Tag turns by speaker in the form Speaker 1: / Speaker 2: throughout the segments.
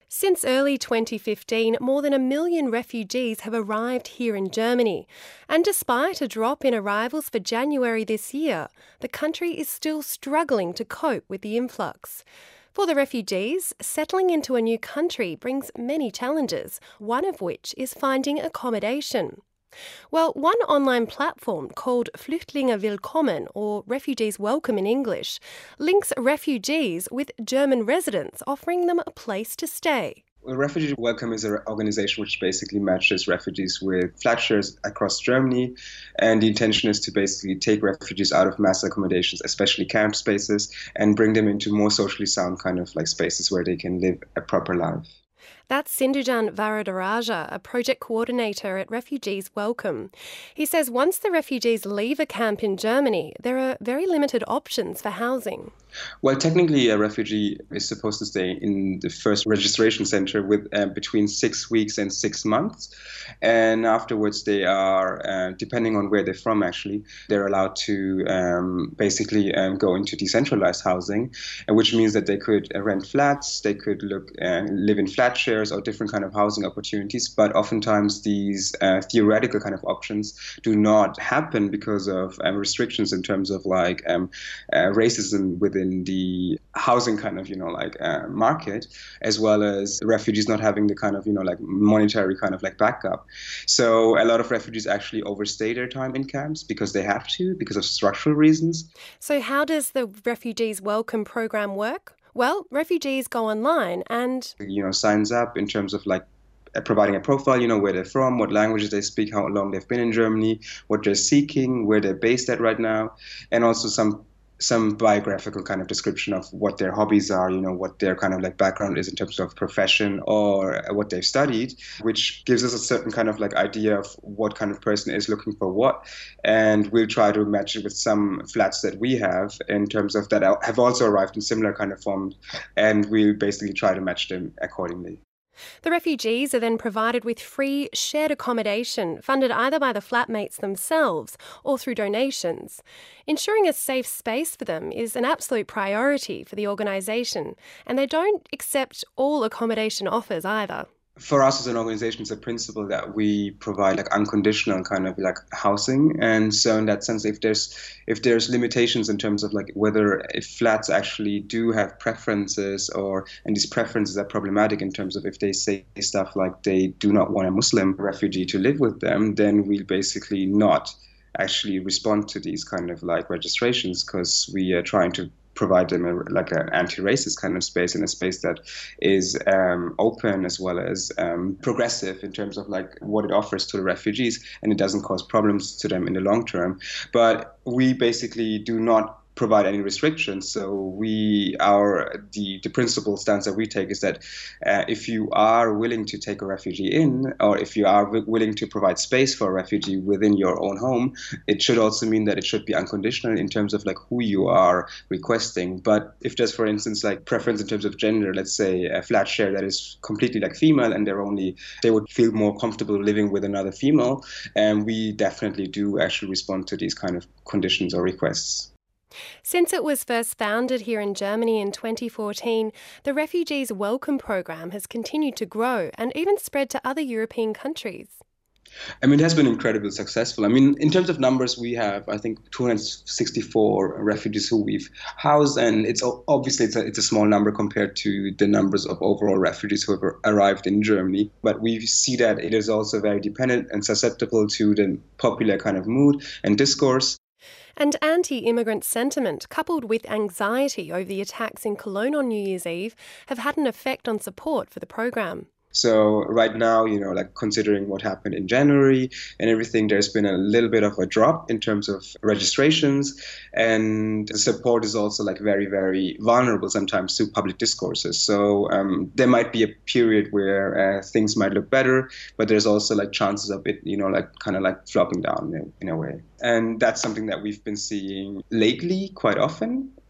Speaker 1: Since early 2015, more than 1 million refugees have arrived here in Germany. And despite a drop in arrivals for January this year, the country is still struggling to cope with the influx. For the refugees, settling into a new country brings many challenges, one of which is finding accommodation. Well, one online platform called Flüchtlinge Willkommen, or Refugees Welcome in English, links refugees with German residents, offering them a place to stay.
Speaker 2: Well, Refugee Welcome is an organization which basically matches refugees with flat shares across Germany. And the intention is to basically take refugees out of mass accommodations, especially camp spaces, and bring them into more socially sound kind of like spaces where they can live a proper life.
Speaker 1: That's Sindhujan Varadaraja, a project coordinator at Refugees Welcome. He says once the refugees leave a camp in Germany, there are very limited options for housing.
Speaker 2: Well, technically, a refugee is supposed to stay in the first registration center with between 6 weeks and 6 months. And afterwards, they are, depending on where they're from, actually, they're allowed to basically go into decentralized housing, which means that they could rent flats, they could live in flat shares or different kind of housing opportunities. But oftentimes, these theoretical kind of options do not happen because of restrictions in terms of like racism within the housing kind of, market, as well as refugees not having the kind of, monetary kind of like backup. So a lot of refugees actually overstay their time in camps because they have to, because of structural reasons.
Speaker 1: So how does the Refugees Welcome program work? Well, refugees go online and
Speaker 2: signs up in terms of like providing a profile, where they're from, what languages they speak, how long they've been in Germany, what they're seeking, where they're based at right now, and also some biographical kind of description of what their hobbies are, what their kind of like background is in terms of profession or what they've studied, which gives us a certain kind of like idea of what kind of person is looking for what. And we'll try to match it with some flats that we have in terms of that have also arrived in similar kind of forms. And we'll basically try to match them accordingly.
Speaker 1: The refugees are then provided with free shared accommodation, funded either by the flatmates themselves or through donations. Ensuring a safe space for them is an absolute priority for the organisation, and they don't accept all accommodation offers either.
Speaker 2: For us as an organization, it's a principle that we provide like unconditional kind of like housing. And so in that sense, if there's limitations in terms of like whether if flats actually do have preferences and these preferences are problematic in terms of if they say stuff like they do not want a Muslim refugee to live with them, then we'll basically not actually respond to these kind of like registrations, because we are trying to provide them like an anti-racist kind of space, and a space that is open as well as progressive in terms of like what it offers to the refugees, and it doesn't cause problems to them in the long term. But we basically do not provide any restrictions. So the principal stance that we take is that if you are willing to take a refugee in, or if you are willing to provide space for a refugee within your own home, it should also mean that it should be unconditional in terms of like who you are requesting. But if there's, for instance, like preference in terms of gender, let's say a flat share that is completely like female, and they would feel more comfortable living with another female, and we definitely do actually respond to these kind of conditions or requests.
Speaker 1: Since it was first founded here in Germany in 2014, the Refugees Welcome program has continued to grow and even spread to other European countries.
Speaker 2: I mean, it has been incredibly successful. I mean, in terms of numbers, we have, I think, 264 refugees who we've housed, and it's obviously it's a small number compared to the numbers of overall refugees who have arrived in Germany. But we see that it is also very dependent and susceptible to the popular kind of mood and discourse.
Speaker 1: And anti-immigrant sentiment, coupled with anxiety over the attacks in Cologne on New Year's Eve, have had an effect on support for the program.
Speaker 2: So right now, like considering what happened in January and everything, there's been a little bit of a drop in terms of registrations, and the support is also like very, very vulnerable sometimes to public discourses. So there might be a period where things might look better, but there's also like chances of it, like kind of like dropping down in a way. And that's something that we've been seeing lately quite often.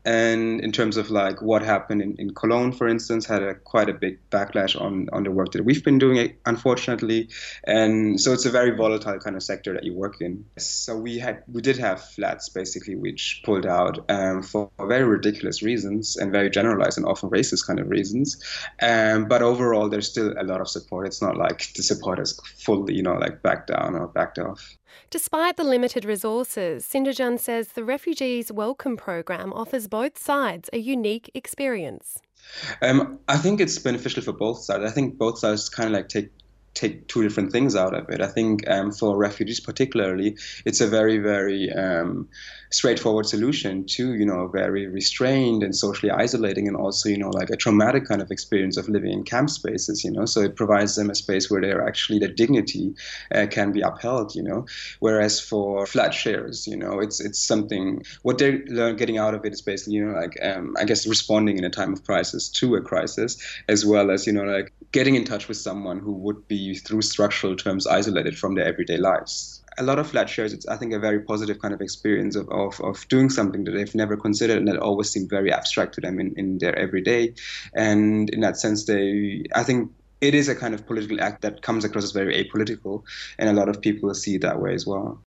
Speaker 2: And in terms of like what happened in Cologne, for instance, had quite a big backlash on the work that we've been doing, unfortunately. And so it's a very volatile kind of sector that you work in. So we did have flats basically which pulled out for very ridiculous reasons and very generalized and often racist kind of reasons. But overall, there's still a lot of support. It's not like the support is fully, like backed down or backed off.
Speaker 1: Despite the limited resources, Sinderjan says the Refugees Welcome program offers both sides a unique experience.
Speaker 2: I think it's beneficial for both sides. I think both sides kind of like take two different things out of it. I think for refugees particularly, it's a very, very straightforward solution to, a very restrained and socially isolating and also, like a traumatic kind of experience of living in camp spaces, So it provides them a space where they're actually, their dignity can be upheld, Whereas for flat shares, it's something, what they're getting out of it is basically, I guess responding in a time of crisis to a crisis, as well as, like getting in touch with someone who would be through structural terms isolated from their everyday lives. A lot of flat shares, it's I think a very positive kind of experience of doing something that they've never considered and that always seemed very abstract to them in their everyday. And in that sense, I think it is a kind of political act that comes across as very apolitical, and a lot of people see it that way as well.